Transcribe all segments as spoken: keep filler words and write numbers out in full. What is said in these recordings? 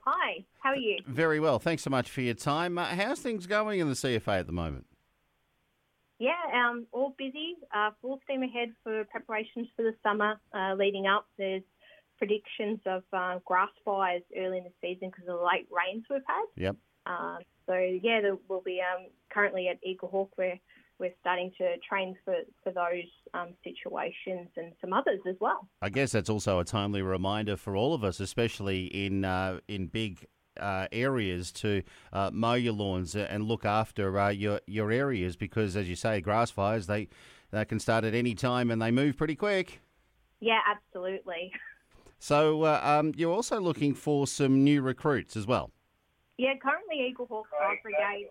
Hi, how are you? Very well. Thanks so much for your time. Uh, how's things going in the C F A at the moment? Yeah, um, all busy, uh, full steam ahead for preparations for the summer uh, leading up. There's predictions of uh, grass fires early in the season because of the late rains we've had. Yep. Um, so, yeah, there will be um, currently at Eagle Hawk where we're starting to train for, for those um, situations and some others as well. I guess that's also a timely reminder for all of us, especially in uh, in big uh, areas, to uh, mow your lawns and look after uh, your your areas because, as you say, grass fires, they, they can start at any time and they move pretty quick. Yeah, absolutely. So uh, um, you're also looking for some new recruits as well. Yeah, currently Eagle Hawk Fire Brigade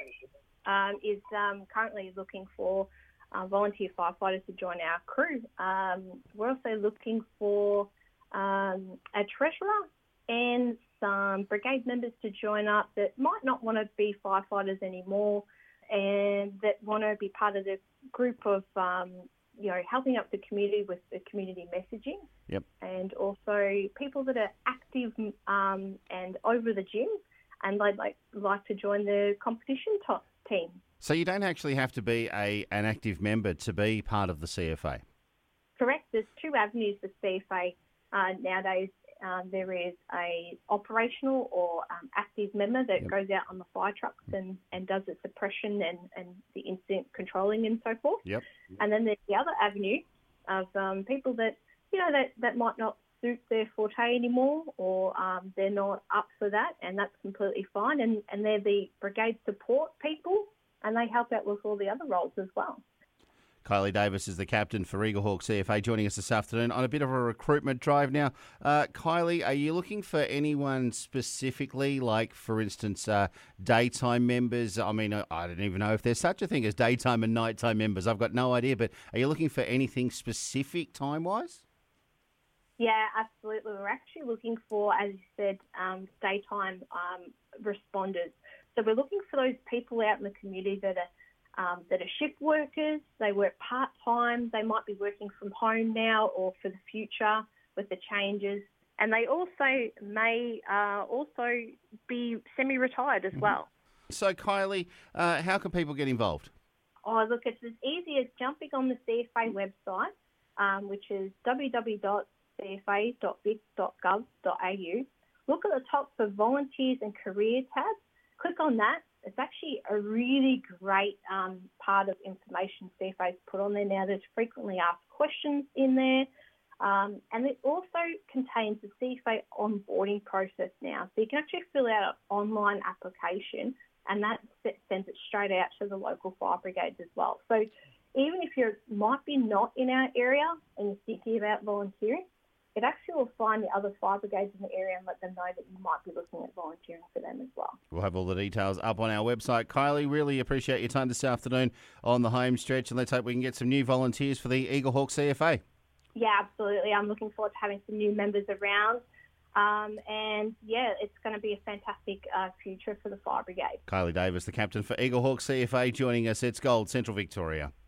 um, is um, currently looking for uh, volunteer firefighters to join our crew. Um, we're also looking for um, a treasurer and some brigade members to join up that might not want to be firefighters anymore and that want to be part of the group of, um, you know, helping up the community with the community messaging. Yep. And also people that are active um, and over the gym and they'd like, like to join the competition top team. So you don't actually have to be a an active member to be part of the C F A? Correct. There's two avenues for C F A uh, nowadays. Um, there is a operational or um, active member that Yep. goes out on the fire trucks and, and does the suppression and, and the incident controlling and so forth. Yep. And then there's the other avenue of um, people that, you know, that, that might not suit their forte anymore or um, they're not up for that, and that's completely fine. And, and they're the brigade support people, and they help out with all the other roles as well. Kylie Davis is the captain for Eagle Hawk C F A, joining us this afternoon on a bit of a recruitment drive now. Uh, Kylie, are you looking for anyone specifically, like, for instance, uh, daytime members? I mean, I don't even know if there's such a thing as daytime and nighttime members. I've got no idea, but are you looking for anything specific time-wise? Yeah, absolutely. We're actually looking for, as you said, um, daytime um, responders. So we're looking for those people out in the community that are um, that are shift workers. They work part-time. They might be working from home now or for the future with the changes. And they also may uh, also be semi-retired as well. So, Kylie, uh, how can people get involved? Oh, look, it's as easy as jumping on the C F A website, um, which is w w w dot c f a dot vic dot gov dot a u. Look at the top for volunteers and career tab. Click on that. It's actually a really great um, part of information C F A's put on there now. There's frequently asked questions in there. Um, and it also contains the C F A onboarding process now. So you can actually fill out an online application and that sends it straight out to the local fire brigades as well. So even if you might be not in our area and you're thinking about volunteering, it actually will find the other fire brigades in the area and let them know that you might be looking at volunteering for them as well. We'll have all the details up on our website. Kylie, really appreciate your time this afternoon on the home stretch, and let's hope we can get some new volunteers for the Eagle Hawk C F A. Yeah, absolutely. I'm looking forward to having some new members around. Um, and, yeah, it's going to be a fantastic uh, future for the fire brigade. Kylie Davis, the captain for Eagle Hawk C F A, joining us. It's Gold, Central Victoria.